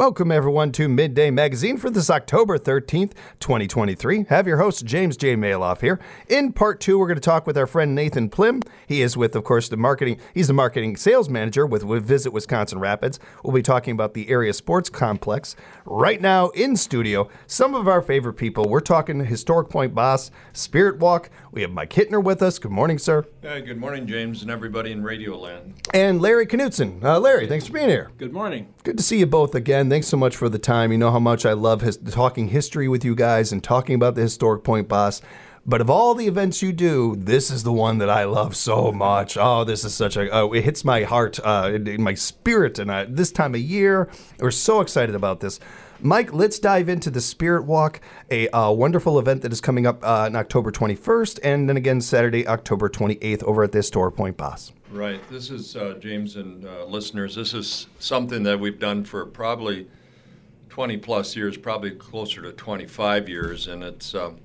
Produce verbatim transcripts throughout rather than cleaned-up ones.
Welcome, everyone, to Midday Magazine for this October thirteenth, twenty twenty-three. Have your host, James J. Maloff here. In part two, we're going to talk with our friend Nathan Plim. He is with, of course, the marketing. He's the marketing sales manager with, with Visit Wisconsin Rapids. We'll be talking about the area sports complex. Right now, in studio, some of our favorite people. We're talking Historic Point Boss, Spirit Walk. We have Mike Hittner with us. Good morning, sir. Uh, good morning, James, and everybody in Radio Land. And Larry Knutson. Uh, Larry, thanks for being here. Good morning. Good to see you both again. Thanks so much for the time. You know how much I love his, talking history with you guys and talking about the Historic Point Boss. But of all the events you do, this is the one that I love so much. Oh, this is such a, uh, it hits my heart, uh, in, in my spirit. And I, this time of year, we're so excited about this. Mike, let's dive into the Spirit Walk, a uh, wonderful event that is coming up uh, on October twenty-first, and then again Saturday, October twenty-eighth, over at the Historic Point Boss. Right. This is, uh, James and uh, listeners, this is something that we've done for probably twenty plus years, probably closer to twenty-five years, and it's um,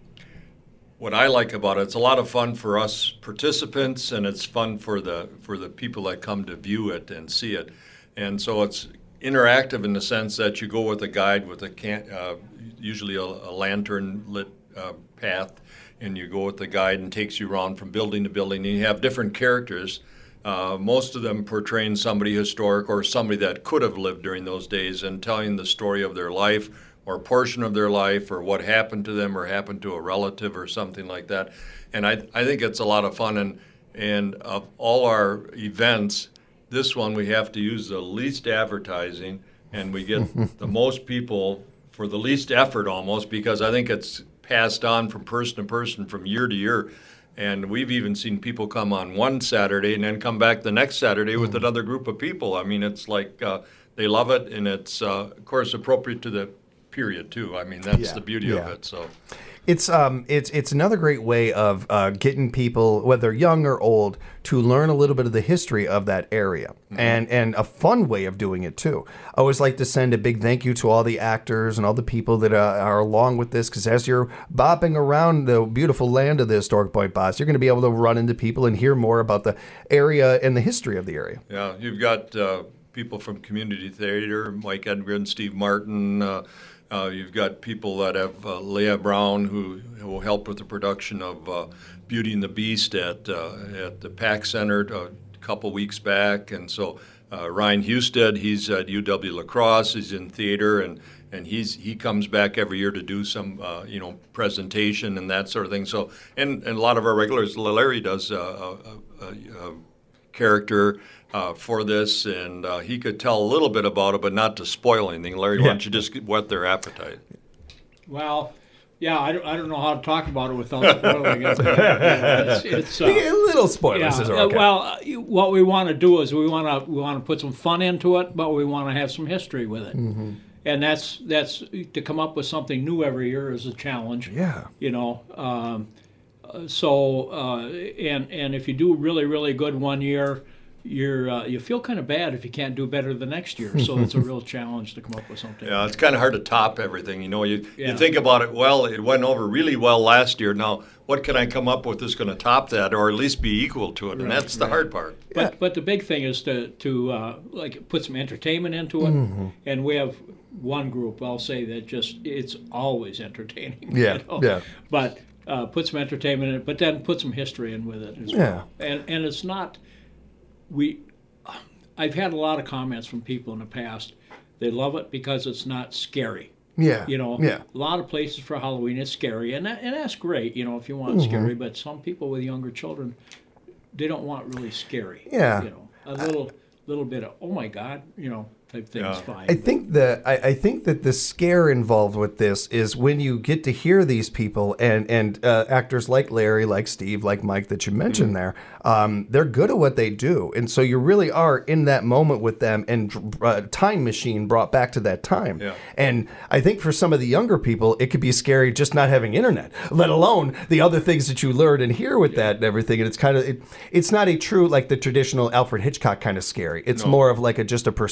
what I like about it. It's a lot of fun for us participants, and it's fun for the for the people that come to view it and see it, and so it's interactive in the sense that you go with a guide with a can, uh, usually a, a lantern lit uh, path, and you go with the guide and takes you around from building to building, and you have different characters. Uh, most of them portraying somebody historic or somebody that could have lived during those days and telling the story of their life or a portion of their life or what happened to them or happened to a relative or something like that. And I, I think it's a lot of fun. And, and of all our events, this one we have to use the least advertising, and we get the most people for the least effort almost, because I think it's passed on from person to person from year to year. And we've even seen people come on one Saturday and then come back the next Saturday with another group of people. I mean, it's like uh, they love it, and it's, uh, of course, appropriate to the period, too. I mean, that's yeah, the beauty yeah. of it. So It's um it's it's another great way of uh, getting people, whether young or old, to learn a little bit of the history of that area, mm-hmm. and and a fun way of doing it too. I always like to send a big thank you to all the actors and all the people that uh, are along with this, because as you're bopping around the beautiful land of the Historic Point Boss, you're going to be able to run into people and hear more about the area and the history of the area. Yeah, you've got uh, people from Community Theater, Mike Edgren, Steve Martin. Uh, Uh, you've got people that have uh, Leah Brown, who will help with the production of uh, Beauty and the Beast at uh, at the PAC Center a couple weeks back. And so uh, Ryan Husted, he's at U W La Crosse, he's in theater, and, and he's he comes back every year to do some uh, you know presentation and that sort of thing. So and, and a lot of our regulars, Larry does uh, a, a, a character Uh, for this, and uh, he could tell a little bit about it, but not to spoil anything. Larry, yeah. why don't you just whet their appetite? Well, yeah, I don't, I don't know how to talk about it without spoiling it. it's, it's, uh, a little spoilers yeah, is okay. uh, well, uh, what we want to do is we want to we want to put some fun into it, but we want to have some history with it. Mm-hmm. And that's that's to come up with something new every year is a challenge. Yeah, you know. Um, so uh, and and if you do really really good one year, You're uh, you feel kind of bad if you can't do better the next year. So it's a real challenge to come up with something. Yeah, it's kind of hard to top everything. You know, you yeah. you think about it. Well, it went over really well last year. Now, what can I come up with that's going to top that, or at least be equal to it? Right, and that's the right. hard part. But yeah. but the big thing is to to uh, like put some entertainment into it. Mm-hmm. And we have one group, I'll say, that just it's always entertaining. Yeah, you know? yeah. But uh, put some entertainment in it, but then put some history in with it as yeah. well. And and it's not. We, I've had a lot of comments from people in the past. They love it because it's not scary. Yeah. You know, yeah. a lot of places for Halloween it's scary, and that, and that's great. You know, if you want mm-hmm. scary, but some people with younger children, they don't want really scary. Yeah. You know, a little little bit of oh my God, you know, type thing is yeah. fine. I think the I, I think that the scare involved with this is when you get to hear these people and and uh, actors like Larry, like Steve, like Mike that you mentioned mm-hmm. there. Um, they're good at what they do, and so you really are in that moment with them. And uh, Time Machine brought back to that time. Yeah. And I think for some of the younger people, it could be scary just not having internet, let alone the other things that you learn and hear with yeah. that and everything. And it's kind of it, it's not a true like the traditional Alfred Hitchcock kind of scary. It's no. more of like a just a perspective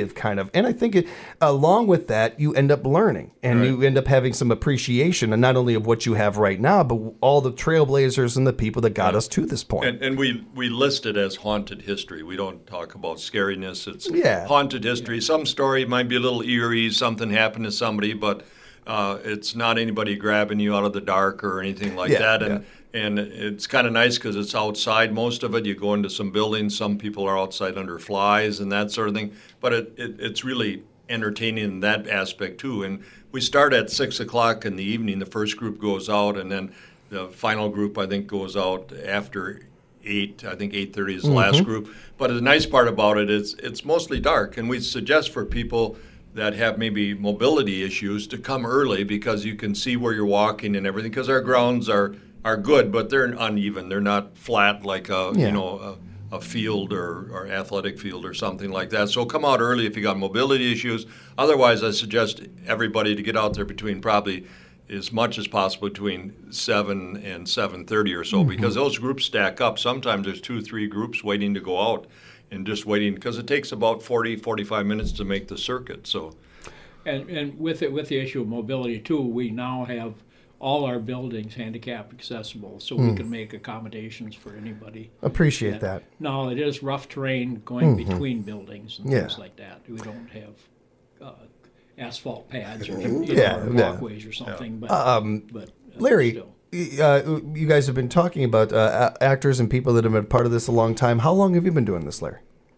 instinctive kind of, and I think it, along with that, you end up learning and Right. you end up having some appreciation, and not only of what you have right now, but all the trailblazers and the people that got us to this point. And, and we, we list it as haunted history. We don't talk about scariness. It's Yeah. haunted history. Some story might be a little eerie, something happened to somebody, but uh, it's not anybody grabbing you out of the dark or anything like Yeah, that. And and it's kind of nice because it's outside, most of it. You go into some buildings, some people are outside under flies and that sort of thing. But it, it it's really entertaining in that aspect too. And we start at six o'clock in the evening. The first group goes out, and then the final group, I think, goes out after eight. I think eight thirty is the last group. But the nice part about it is it's mostly dark, and we suggest for people that have maybe mobility issues to come early because you can see where you're walking and everything. Because our grounds are are good, but they're uneven. They're not flat like a Yeah. you know a, a field or, or athletic field or something like that. So come out early if you got mobility issues. Otherwise, I suggest everybody to get out there between probably as much as possible between seven and seven thirty or so, Mm-hmm. because those groups stack up. Sometimes there's two, three groups waiting to go out and just waiting because it takes about forty, forty-five minutes to make the circuit. So, And and with it with the issue of mobility too, we now have all our buildings handicap accessible, so we can make accommodations for anybody. Appreciate that. Now it is rough terrain going between buildings and Yeah. things like that. We don't have uh, asphalt pads or, you know, Yeah, or yeah. walkways or something. But Um, but uh, Larry, still. uh, you guys have been talking about uh, a- actors and people that have been part of this a long time. How long have you been doing this, Larry?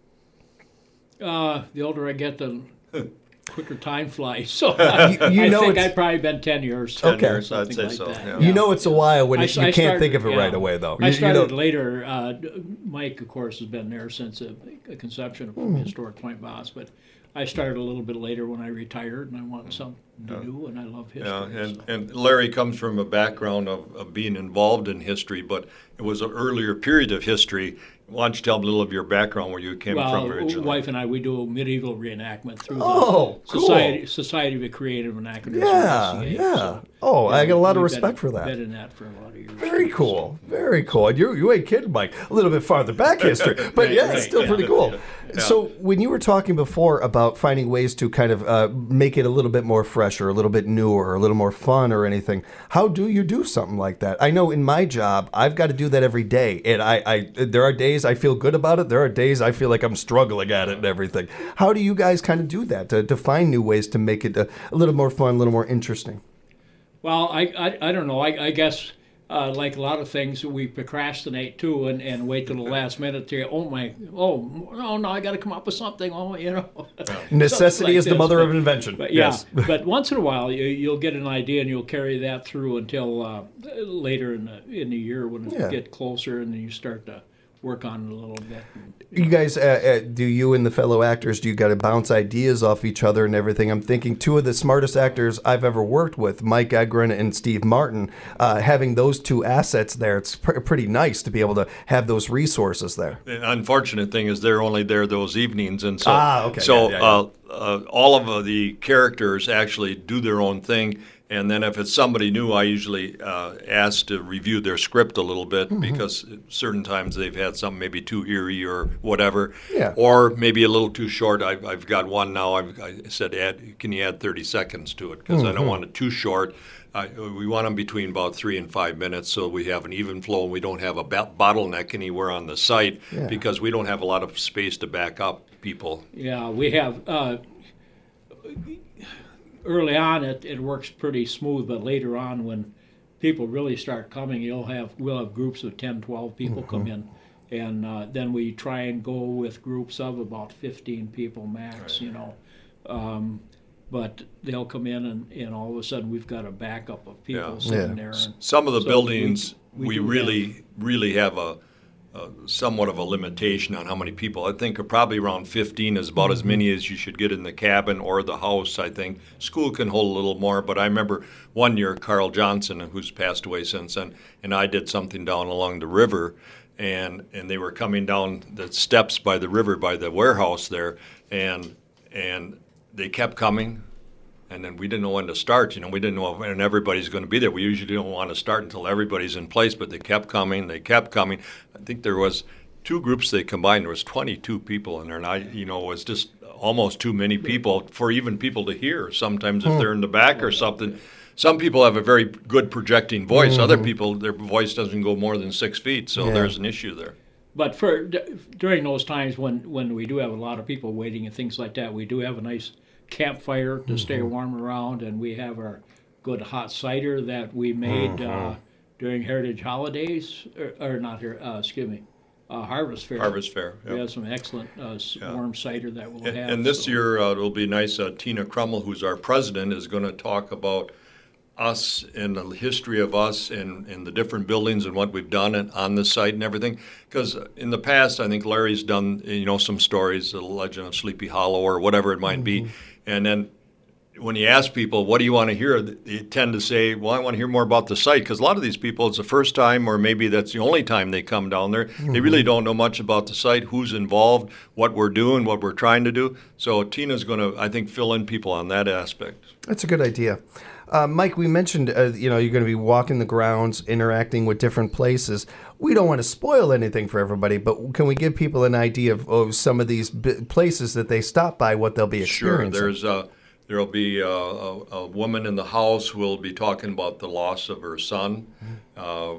Uh, the older I get, the quicker time flies. So You- you I know think it's- I've probably been ten years. ten Okay. years, I'd something say like so. that. yeah. You know it's a while when I- it, you I can't started- think of it yeah. right away, though. I You- you started know- later. Uh, Mike, of course, has been there since the conception of Hmm. Historic Point Boss, but I started a little bit later when I retired, and I wanted something to do, and I love history. Yeah, and, so. and Larry comes from a background of, of being involved in history, but it was an earlier period of history. Why don't you tell me a little of your background, where you came Well, from originally? wife and I, we do medieval reenactment through Oh, the cool. Society Society of Creative Anachronism. Yeah, S C A. yeah. So, Oh, I got a lot of we've respect been, for that. Been in that for a lot of years. Very cool. Very cool. And you, you ain't kidding, Mike. A little bit farther back history, but yeah, right, it's still yeah. pretty cool. So when you were talking before about finding ways to kind of uh, make it a little bit more fresher, a little bit newer, a little more fun or anything, how do you do something like that? I know in my job, I've got to do that every day. And I, I there are days I feel good about it. There are days I feel like I'm struggling at it and everything. How do you guys kind of do that to, to find new ways to make it a, a little more fun, a little more interesting? Well, I, I, I don't know. I, I guess uh, like a lot of things, we procrastinate too, and, and wait till the last minute to oh my oh no no I got to come up with something. Oh you know. Necessity like is the this, mother but- of invention. But yeah, Yes. but once in a while you, you'll get an idea and you'll carry that through until uh, later in the in the year when it Yeah. get closer, and then you start to work on it a little bit. You guys, uh, uh, do you and the fellow actors, do you got to bounce ideas off each other and everything? I'm thinking two of the smartest actors I've ever worked with, Mike Egren and Steve Martin, uh, having those two assets there, it's pr- pretty nice to be able to have those resources there. The unfortunate thing is they're only there those evenings, and so Ah, okay. so Yeah, yeah, yeah. Uh, uh, all of uh, the characters actually do their own thing. And then if it's somebody new, I usually uh, ask to review their script a little bit Mm-hmm. because certain times they've had something maybe too eerie or whatever, Yeah. or maybe a little too short. I've, I've got one now. I've, I said, add, can you add thirty seconds to it? Because I Mm-hmm. don't want it too short. I, we want them between about three and five minutes so we have an even flow and we don't have a ba- bottleneck anywhere on the site Yeah. because we don't have a lot of space to back up people. Yeah, we have. Uh, early on, it, it works pretty smooth, but later on, when people really start coming, you'll have we'll have groups of ten, twelve people come in, and uh, then we try and go with groups of about fifteen people max. You know, um, but they'll come in, and, and all of a sudden we've got a backup of people Yeah. sitting Yeah. there. And, Some of the So buildings, we- we, we do really, really have a, a somewhat of a limitation on how many people. I think probably around fifteen is about as many as you should get in the cabin or the house, I think. School can hold a little more, but I remember one year Carl Johnson, who's passed away since then, and I did something down along the river, and, and they were coming down the steps by the river, by the warehouse there, and and they kept coming. And then we didn't know when to start. You know, we didn't know when everybody's going to be there. We usually don't want to start until everybody's in place, but they kept coming. They kept coming. I think there was two groups they combined. There was twenty-two people in there, and I, you know, was just almost too many people for even people to hear. Sometimes if they're in the back or something. Some people have a very good projecting voice. Mm-hmm. Other people, their voice doesn't go more than six feet, so yeah. there's an issue there. But for d- during those times when, when we do have a lot of people waiting and things like that, we do have a nice campfire to mm-hmm. stay warm around, and we have our good hot cider that we made mm-hmm. uh, during Heritage Holidays, or, or not here, uh, excuse me, uh, Harvest Fair. Harvest Fair, yep. We have some excellent uh, yeah. warm cider that we'll and, have. And this so. year uh, it'll be nice. Uh, Tina Crummel, who's our president, is going to talk about us and the history of us and, and the different buildings and what we've done and on the site and everything. Because in the past, I think Larry's done, you know, some stories, the legend of Sleepy Hollow or whatever it might mm-hmm. be. And then when you ask people, what do you want to hear, they tend to say, well, I want to hear more about the site. Because a lot of these people, it's the first time or maybe that's the only time they come down there. Mm-hmm. They really don't know much about the site, who's involved, what we're doing, what we're trying to do. So Tina's going to, I think, fill in people on that aspect. That's a good idea. Uh, Mike, we mentioned, uh, you know, you're going to be walking the grounds, interacting with different places. We don't want to spoil anything for everybody, but can we give people an idea of, of some of these b- places that they stop by, what they'll be experiencing? Sure. There's a, there'll be a, a, a woman in the house who will be talking about the loss of her son. Uh, uh,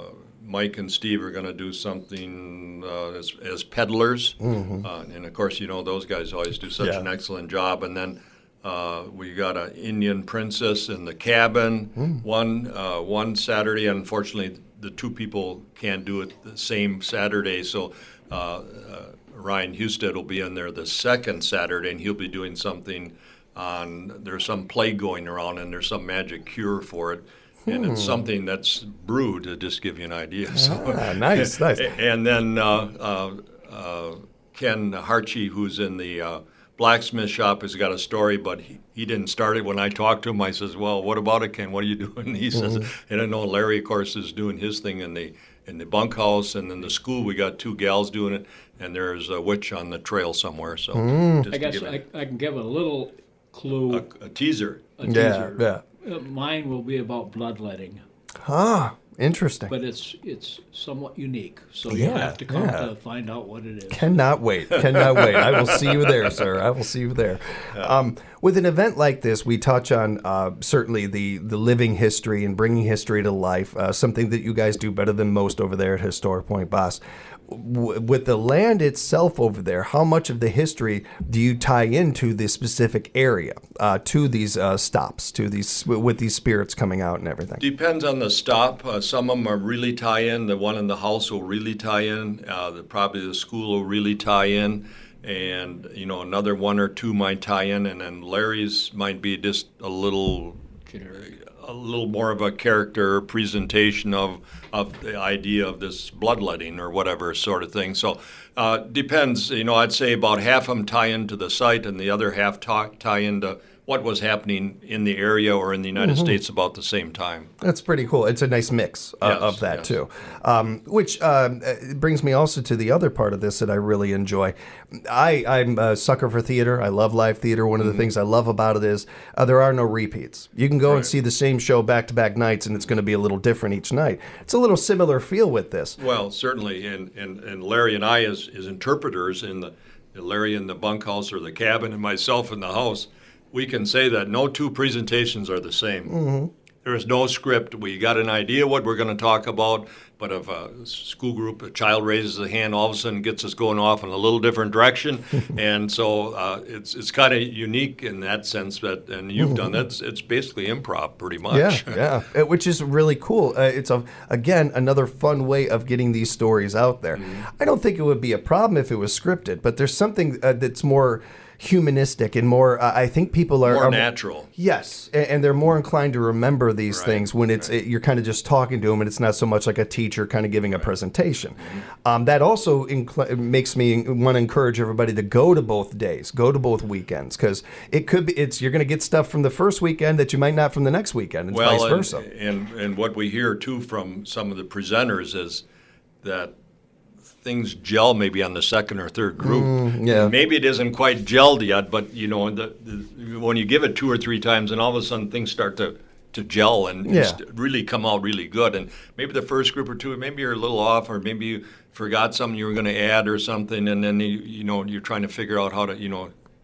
Mike and Steve are going to do something uh, as, as peddlers. Mm-hmm. Uh, and, of course, you know, those guys always do such yeah. an excellent job. And then Uh, we got an Indian princess in the cabin mm. one uh, one Saturday. Unfortunately, the two people can't do it the same Saturday, so uh, uh, Ryan Husted will be in there the second Saturday, and he'll be doing something on, there's some plague going around, and there's some magic cure for it, and hmm. it's something that's brewed, to just give you an idea. So, ah, nice, nice. And then uh, uh, uh, Ken Harchie, who's in the uh, blacksmith shop, has got a story, but he, he didn't start it. When I talked to him, I says, well, what about it, Ken? What are you doing? He mm-hmm. says, and I know Larry, of course, is doing his thing in the in the bunkhouse, and in the school we got two gals doing it, and there's a witch on the trail somewhere. So mm. I guess I, I can give a little clue. A, a teaser. A teaser. Yeah, yeah. Uh, mine will be about bloodletting. Ah, interesting. But it's it's somewhat unique, so yeah, you have to come yeah. to find out what it is. Cannot wait. Cannot wait. I will see you there, sir. I will see you there. Um, with an event like this, we touch on uh, certainly the, the living history and bringing history to life, uh, something that you guys do better than most over there at Historic Point Boss. W- with the land itself over there, how much of the history do you tie into this specific area, uh, to these uh, stops, to these with these spirits coming out and everything? Depends on the stop. Uh, some of them are really tie in. The one in the house will really tie in. Uh, the, probably the school will really tie in. And, you know, another one or two might tie in. And then Larry's might be just a little... a little more of a character presentation of of the idea of this bloodletting or whatever sort of thing. So uh, depends. You know, I'd say about half of them tie into the site, and the other half tie, tie into what was happening in the area or in the United mm-hmm. States about the same time. That's pretty cool. It's a nice mix uh, yes, of that, yes. too. Um, which uh, brings me also to the other part of this that I really enjoy. I, I'm a sucker for theater. I love live theater. One of the mm-hmm. things I love about it is uh, there are no repeats. You can go right. and see the same show back-to-back nights, and it's going to be a little different each night. It's a little similar feel with this. Well, certainly. And, and, and Larry and I, as, as interpreters in the Larry in the bunkhouse or the cabin and myself in the house, we can say that no two presentations are the same. Mm-hmm. There is no script. We got an idea what we're going to talk about, but if a school group, a child raises a hand, all of a sudden gets us going off in a little different direction. And so uh, it's it's kind of unique in that sense. That, and you've mm-hmm. done that. It's, it's basically improv pretty much. Yeah, yeah, which is really cool. Uh, it's, a, again, another fun way of getting these stories out there. Mm-hmm. I don't think it would be a problem if it was scripted, but there's something uh, that's more humanistic and more uh, I think people are more are, natural. Yes, and, and they're more inclined to remember these right. things when it's right. it, you're kind of just talking to them, and it's not so much like a teacher kind of giving a right. presentation. Mm-hmm. Um, that also incl- makes me want to encourage everybody to go to both days, go to both weekends, because it could be it's you're going to get stuff from the first weekend that you might not from the next weekend, and well, vice versa. And, and and what we hear too from some of the presenters is that things gel maybe on the second or third group. Mm, yeah. Maybe it isn't quite gelled yet, but you know, the, the, when you give it two or three times, and all of a sudden things start to, to gel and yeah. st- really come out really good. And maybe the first group or two, maybe you're a little off, or maybe you forgot something you were going to add or something, and then you, you know you're trying to figure out how to you know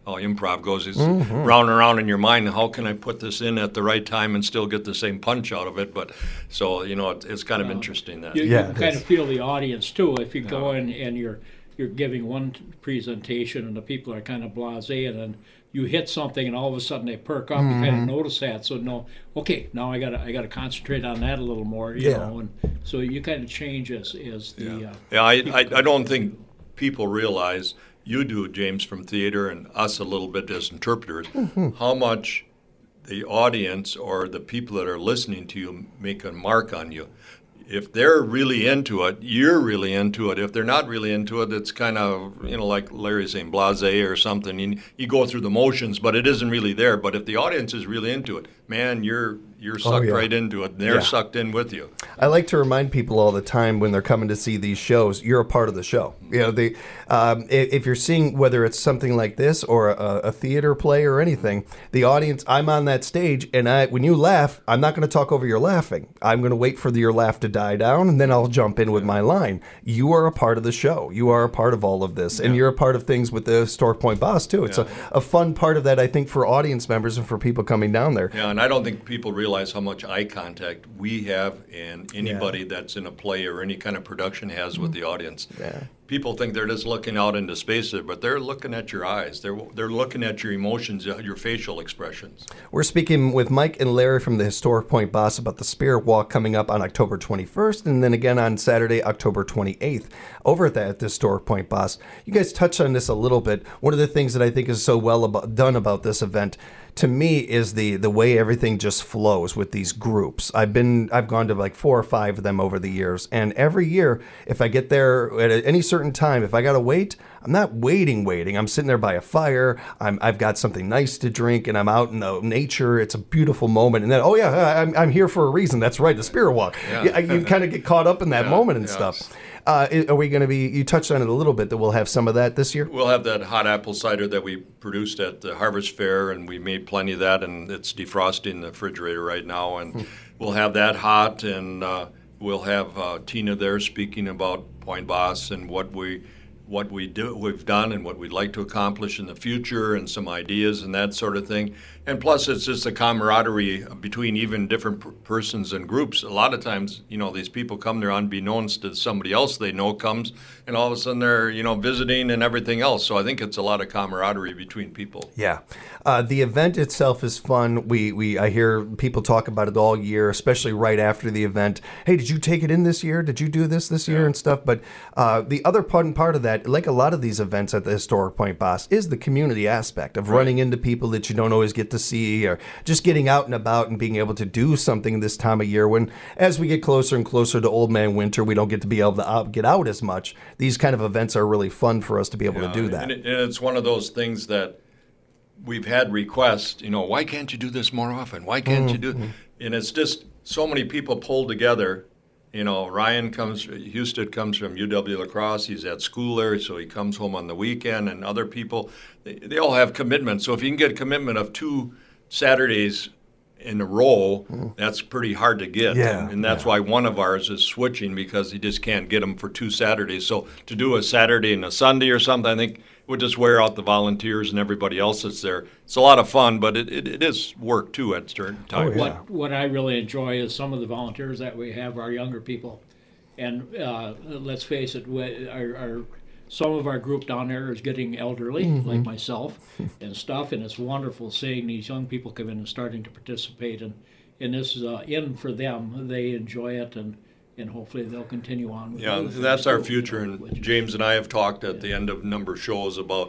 how improv goes. It's Mm-hmm. round and round in your mind. How can I put this in at the right time and still get the same punch out of it? But so you know, it, it's kind of interesting that. You, Yeah, you can it kind is. of feel the audience too. If you go in and you're you're giving one t- presentation and the people are kind of blasé, and then you hit something and all of a sudden they perk up. Mm-hmm. You kind of notice that. So no, okay, now I gotta I gotta concentrate on that a little more. You Yeah. know, and so you kind of change as as the Yeah, uh, yeah I, I, I don't think people realize, you do, James, from theater, and us a little bit as interpreters, Mm-hmm. how much the audience or the people that are listening to you make a mark on you. If they're really into it, you're really into it. If they're not really into it, it's kind of, you know, like Larry's saying, blasé or something. You, you go through the motions, but it isn't really there. But if the audience is really into it, man, you're you're sucked yeah. right into it. They're Yeah. sucked in with you. I like to remind people all the time when they're coming to see these shows, you're a part of the show. You know, the um, if, if you're seeing whether it's something like this or a, a theater play or anything, the audience, I'm on that stage, and I when you laugh, I'm not going to talk over your laughing. I'm going to wait for the, your laugh to die down, and then I'll jump in with my line. You are a part of the show. You are a part of all of this, and you're a part of things with the Historic Point Boss too. It's Yeah. a, a fun part of that, I think, for audience members and for people coming down there. Yeah, and I don't think people realize how much eye contact we have and anybody that's in a play or any kind of production has with the audience. Yeah. People think they're just looking out into space there, but they're looking at your eyes. They're they're looking at your emotions, your facial expressions. We're speaking with Mike and Larry from the Historic Point Boss about the Spirit Walk coming up on October twenty-first, and then again on Saturday, October twenty-eighth, over at the, at the Historic Point Boss. You guys touched on this a little bit. One of the things that I think is so well about, done about this event, to me, is the the way everything just flows with these groups. I've been I've gone to like four or five of them over the years, and every year, if I get there at any certain time, if I gotta wait, I'm not waiting, waiting. I'm sitting there by a fire. I'm I've got something nice to drink, and I'm out in the nature. It's a beautiful moment, and then oh yeah, I'm I'm here for a reason. That's right, the Spirit Walk. Yeah. Yeah, you kind of get caught up in that Yeah, moment and yes. stuff. Uh, i- are we going to be? You touched on it a little bit that we'll have some of that this year. We'll have that hot apple cider that we produced at the Harvest Fair, and we made plenty of that, and it's defrosting in the refrigerator right now. And we'll have that hot, and uh, we'll have uh, Tina there speaking about Point Boss and what we what we do, we've done, and what we'd like to accomplish in the future, and some ideas and that sort of thing. And plus, it's just a camaraderie between even different per- persons and groups. A lot of times, you know, these people come there unbeknownst to somebody else they know comes, and all of a sudden they're, you know, visiting and everything else. So I think it's a lot of camaraderie between people. Yeah, uh, the event itself is fun. We we I hear people talk about it all year, especially right after the event. Hey, did you take it in this year? Did you do this this year Yeah. and stuff? But uh, the other part and part of that, like a lot of these events at the Historic Point Boss, is the community aspect of running into people that you don't always get to see, or just getting out and about and being able to do something this time of year when, as we get closer and closer to Old Man Winter, we don't get to be able to out, get out as much. These kind of events are really fun for us to be able Yeah, to do that. And, it, and it's one of those things that we've had requests, you know, why can't you do this more often? Why can't you do Mm-hmm. it? And it's just so many people pulled together. You know, Ryan comes, Houston comes from U W La Crosse. He's at school there, so he comes home on the weekend, and other people, they, they all have commitments. So if you can get a commitment of two Saturdays in a row, that's pretty hard to get. Yeah, and, and that's yeah. why one of ours is switching, because he just can't get them for two Saturdays. So to do a Saturday and a Sunday or something, I think would just wear out the volunteers and everybody else that's there. It's a lot of fun, but it, it, it is work too at certain times. yeah. What what I really enjoy is some of the volunteers that we have are younger people, and uh, let's face it, we, our, our some of our group down there is getting elderly, like myself, and stuff, and it's wonderful seeing these young people come in and starting to participate, and and this is uh, in for them. They enjoy it, and and hopefully they'll continue on. With Yeah, other that's things our too, future. you know, And which is- James and I have talked at the end of a number of shows about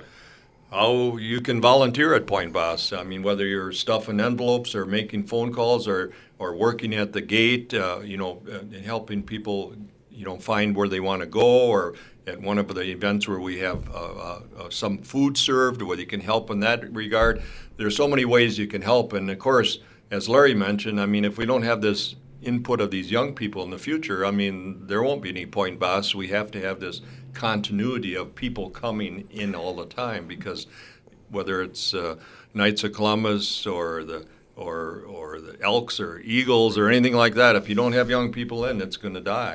how you can volunteer at Point Boss. I mean, whether you're stuffing envelopes or making phone calls or, or working at the gate, uh, you know, uh, and helping people, you know, find where they want to go, or at one of the events where we have uh, uh, uh, some food served, whether you can help in that regard. There's so many ways you can help. And of course, as Larry mentioned, I mean, if we don't have this input of these young people in the future, I mean, there won't be any Point Boss. We have to have this continuity of people coming in all the time, because whether it's uh, Knights of Columbus or the or or the Elks or Eagles or anything like that, if you don't have young people in, it's going to die.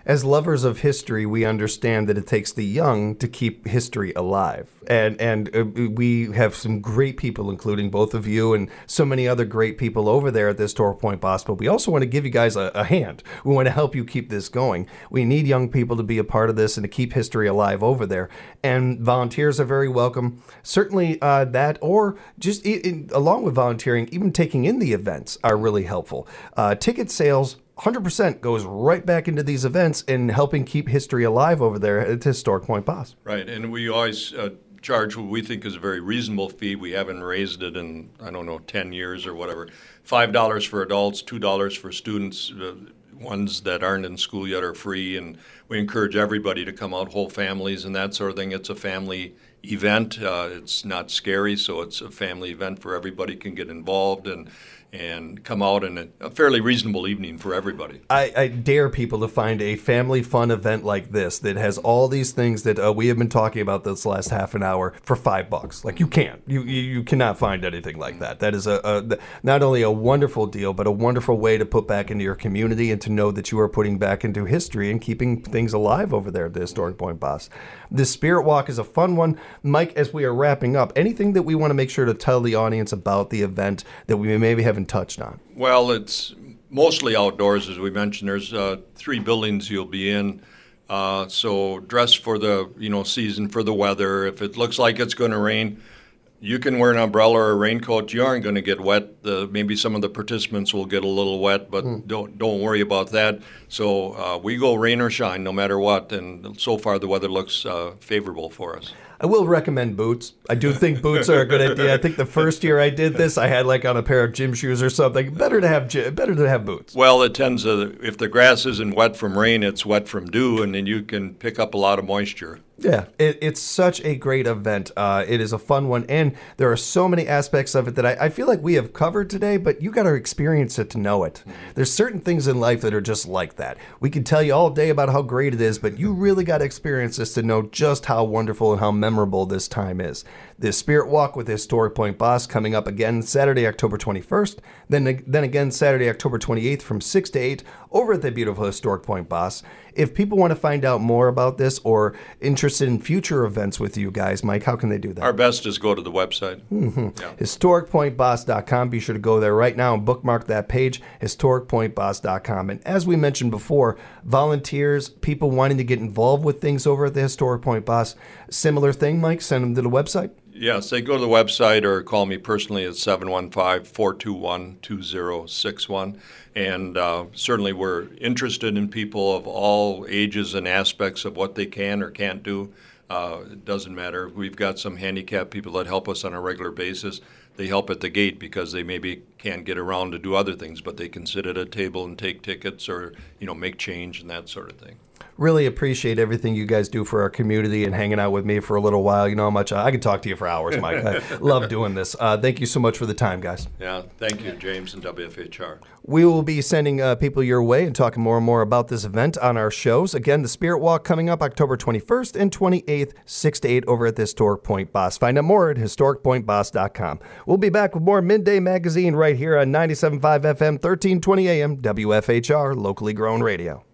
As lovers of history, we understand that it takes the young to keep history alive. And and uh, we have some great people, including both of you and so many other great people over there at the Historic Point Boss. But we also want to give you guys a, a hand. We want to help you keep this going. We need young people to be a part of this and to keep history alive over there. And volunteers are very welcome. Certainly uh, that, or just in, along with volunteering, even taking in the events are really helpful. Uh, ticket sales, one hundred percent goes right back into these events and helping keep history alive over there at the Historic Point Boss. Right, and we always uh, charge what we think is a very reasonable fee. We haven't raised it in, I don't know, ten years or whatever. five dollars for adults, two dollars for students. Uh, ones that aren't in school yet are free, and we encourage everybody to come out, whole families and that sort of thing. It's a family event. Uh, it's not scary, so it's a family event for everybody can get involved and and come out in a, a fairly reasonable evening for everybody. I, I dare people to find a family fun event like this that has all these things that uh, we have been talking about this last half an hour for five bucks. Like, you can't. You you, you cannot find anything like that. That is a, a not only a wonderful deal, but a wonderful way to put back into your community and to know that you are putting back into history and keeping things alive over there at the Historic Point Boss. The Spirit Walk is a fun one. Mike, as we are wrapping up, anything that we want to make sure to tell the audience about the event that we maybe haven't touched on? Well, it's mostly outdoors, as we mentioned. There's uh, three buildings you'll be in, uh, so dress for the you know season, for the weather. If it looks like it's going to rain, you can wear an umbrella or a raincoat. You aren't going to get wet. The, maybe some of the participants will get a little wet, but mm. don't don't worry about that. So uh, we go rain or shine, no matter what. And so far, the weather looks uh, favorable for us. I will recommend boots. I do think boots are a good idea. I think the first year I did this, I had like on a pair of gym shoes or something. Better to have better to have boots. Well, it tends to, if the grass isn't wet from rain, it's wet from dew, and then you can pick up a lot of moisture. Yeah, it, it's such a great event. Uh, it is a fun one, and there are so many aspects of it that I, I feel like we have covered today, but you got to experience it to know it. There's certain things in life that are just like that. We can tell you all day about how great it is, but you really got to experience this to know just how wonderful and how memorable this time is. The Spirit Walk with the Historic Point Boss coming up again Saturday, October twenty-first, then, then again Saturday, October twenty-eighth from six to eight over at the beautiful Historic Point Boss. If people want to find out more about this or interested in future events with you guys, Mike, how can they do that? Our best is go to the website. Mm-hmm. Yeah. historic point boss dot com. Be sure to go there right now and bookmark that page, historic point boss dot com. And as we mentioned before, volunteers, people wanting to get involved with things over at the Historic Point Boss, similar thing, Mike, send them to the website? Yes, they go to the website or call me personally at seven one five, four two one, two zero six one. And uh, certainly we're interested in people of all ages and aspects of what they can or can't do. Uh, it doesn't matter. We've got some handicapped people that help us on a regular basis. They help at the gate because they maybe can't get around to do other things, but they can sit at a table and take tickets or, you know, make change and that sort of thing. Really appreciate everything you guys do for our community and hanging out with me for a little while. You know how much I, I could talk to you for hours, Mike. I love doing this. Uh, thank you so much for the time, guys. Yeah, thank you, James and W F H R. We will be sending uh, people your way and talking more and more about this event on our shows. Again, the Spirit Walk coming up October twenty-first and twenty-eighth, six to eight over at the Historic Point Boss. Find out more at historic point boss dot com. We'll be back with more Midday Magazine right here on ninety-seven point five F M, thirteen twenty A M, W F H R, locally grown radio.